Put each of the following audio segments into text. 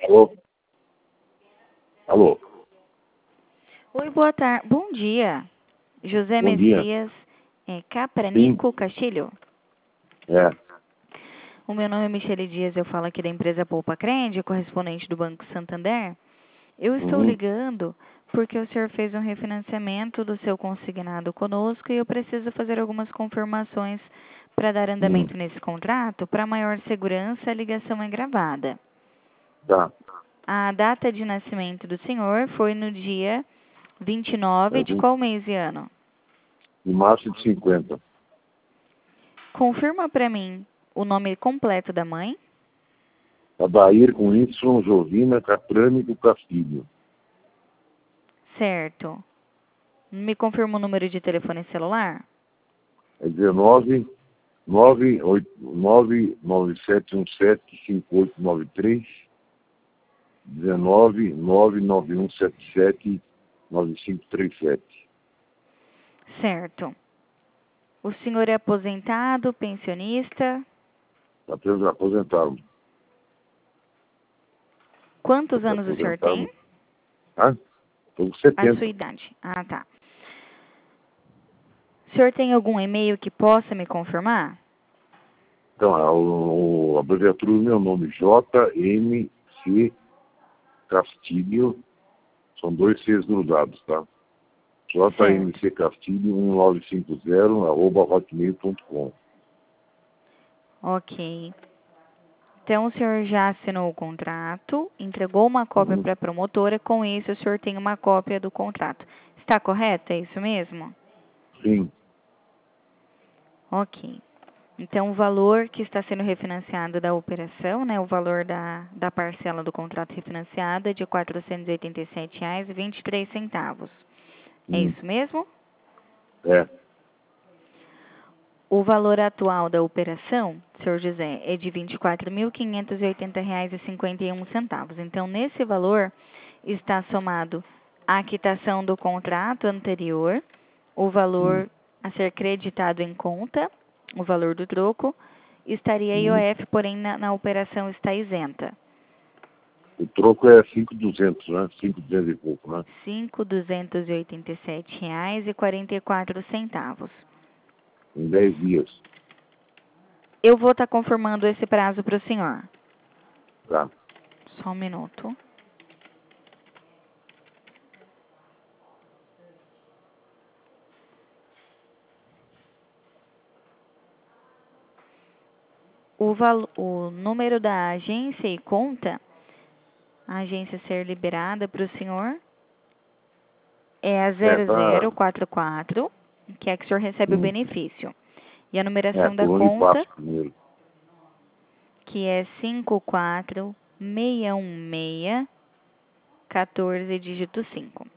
Alô? Alô? Oi, boa tarde. Bom dia. José Bom dia. Messias Capranico Castilho. É. O meu nome é Michele Dias, eu falo aqui da empresa Poupa Crende, correspondente do Banco Santander. Eu estou ligando porque o senhor fez um refinanciamento do seu consignado conosco e eu preciso fazer algumas confirmações para dar andamento nesse contrato. Para maior segurança, a ligação é gravada. Tá. A data de nascimento do senhor foi no dia 29 de qual mês e ano? Em março de 50. Confirma para mim o nome completo da mãe. Adair com Y, Jovina Caprânico Castilho. Certo. Me confirma o número de telefone celular? É 19 99717 5893. 19 99177 9537. Certo. O senhor é aposentado, pensionista? Aposentaram. Quantos anos o senhor tem? Estou com 70. A sua idade. Ah, tá. O senhor tem algum e-mail que possa me confirmar? Então, a abreviatura do meu nome, JMC Castilho, são 2 Cs grudados, tá? JMC Castilho 1950 @hotmail.com. Ok. Então, o senhor já assinou o contrato, entregou uma cópia para a promotora, com isso o senhor tem uma cópia do contrato. Está correto? É isso mesmo? Sim. Ok. Então, o valor que está sendo refinanciado da operação, né, o valor da parcela do contrato refinanciado é de R$ 487,23. É isso mesmo? É. O valor atual da operação, senhor José, é de R$ 24.580,51. Então, nesse valor está somado a quitação do contrato anterior, o valor a ser creditado em conta, o valor do troco, estaria IOF, porém na operação está isenta. O troco é 5.200, né? 5.200 e pouco, né? R$ 5.287,44. Em 10 dias. Eu vou estar confirmando esse prazo para o senhor. Tá. Só um minuto. O número da agência e conta, a agência ser liberada para o senhor, é a 0044, que é que o senhor recebe o benefício. E a numeração da conta, que é 54616, 14, dígito 5.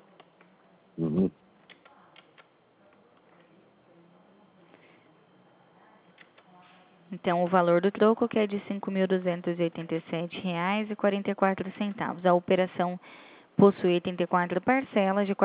Então, o valor do troco que é de R$ 5.287,44. A operação possui 84 parcelas de R$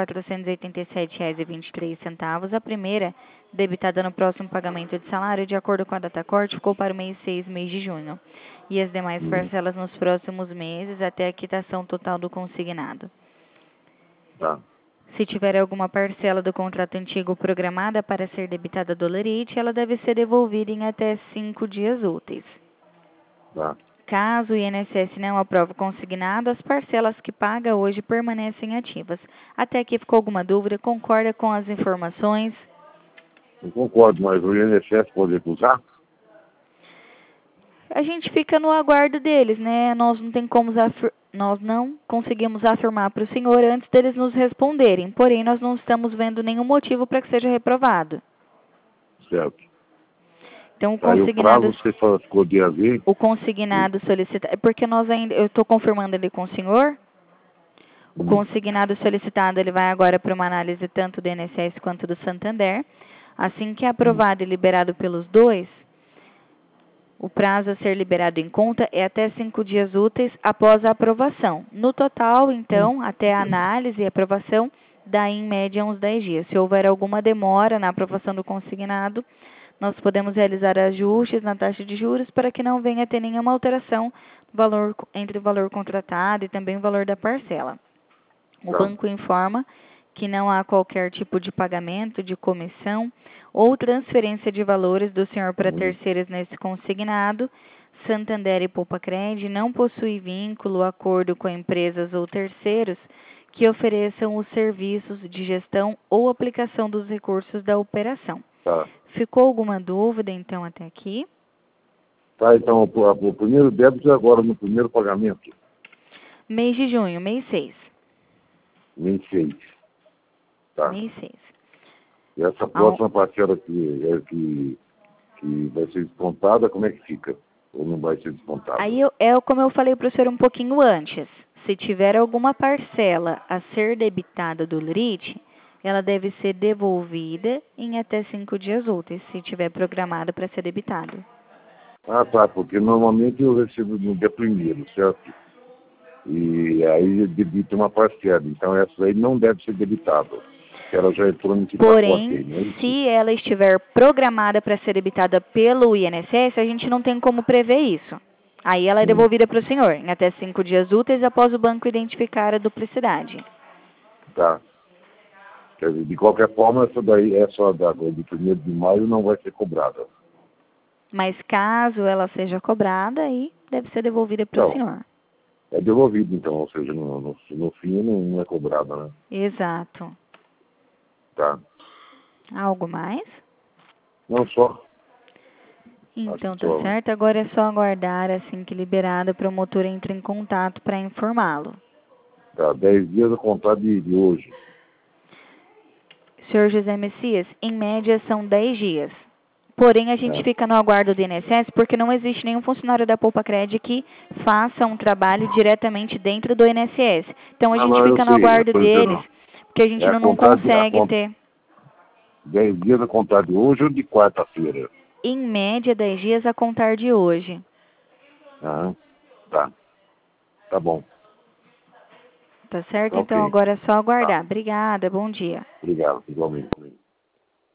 487,23. A primeira, debitada no próximo pagamento de salário, de acordo com a data corte, ficou para o mês 6, mês de junho. E as demais parcelas nos próximos meses, até a quitação total do consignado. Tá. Se tiver alguma parcela do contrato antigo programada para ser debitada dolerite, ela deve ser devolvida em até 5 dias úteis. Tá. Caso o INSS não aprove o consignado, as parcelas que paga hoje permanecem ativas. Até aqui ficou alguma dúvida? Concorda com as informações? Eu concordo, mas o INSS pode recusar? A gente fica no aguardo deles, né? Nós não conseguimos afirmar para o senhor antes deles nos responderem. Porém, nós não estamos vendo nenhum motivo para que seja reprovado. Certo. Então, o consignado, você ficou de haver? O consignado solicitado, é porque eu estou confirmando ali com o senhor. O consignado solicitado, ele vai agora para uma análise tanto do INSS quanto do Santander. Assim que é aprovado e liberado pelos dois, o prazo a ser liberado em conta é até 5 dias úteis após a aprovação. No total, então, até a análise e aprovação, dá em média uns 10 dias. Se houver alguma demora na aprovação do consignado, nós podemos realizar ajustes na taxa de juros para que não venha a ter nenhuma alteração entre o valor contratado e também o valor da parcela. O Tá. banco informa que não há qualquer tipo de pagamento, de comissão ou transferência de valores do senhor para terceiros nesse consignado. Santander e Poupa-Cred não possui vínculo, acordo com empresas ou terceiros que ofereçam os serviços de gestão ou aplicação dos recursos da operação. Tá. Ficou alguma dúvida, então, até aqui? Tá, então o primeiro débito é agora no primeiro pagamento. Mês de junho, mês 6. Mês 6. Tá. Mês 6. E essa próxima parcela que vai ser descontada, como é que fica? Ou não vai ser descontada? Aí como eu falei para o senhor um pouquinho antes, se tiver alguma parcela a ser debitada do LRIT, ela deve ser devolvida em até 5 dias úteis, se tiver programado para ser debitado. Ah, tá, porque normalmente eu recebo no dia 1º, certo? E aí debita uma parcela, então essa aí não deve ser debitada. Ela já entrou nesse Porém, pacote aí, não é isso? se ela estiver programada para ser debitada pelo INSS, a gente não tem como prever isso. Aí ela é devolvida para o senhor, em até 5 dias úteis após o banco identificar a duplicidade. Tá. Quer dizer, de qualquer forma, essa daí, de 1º de maio, não vai ser cobrada. Mas caso ela seja cobrada, aí deve ser devolvida para o senhor. É devolvido, então, ou seja, no fim não é cobrada, né? Exato. Tá. Algo mais? Não, só. Então tá certo, agora é só aguardar assim que liberado, a promotora entra em contato para informá-lo. Tá, 10 dias a contar de hoje. Senhor José Messias, em média são 10 dias. Porém, a gente fica no aguardo do INSS porque não existe nenhum funcionário da Poupa-Cred que faça um trabalho diretamente dentro do INSS. Então, a gente fica no aguardo deles, porque a gente não consegue ter. 10 dias a contar de hoje ou de quarta-feira? Em média, 10 dias a contar de hoje. Ah, tá. Tá bom. Tá certo? Então, agora é só aguardar. Obrigada, bom dia. Obrigado, igualmente.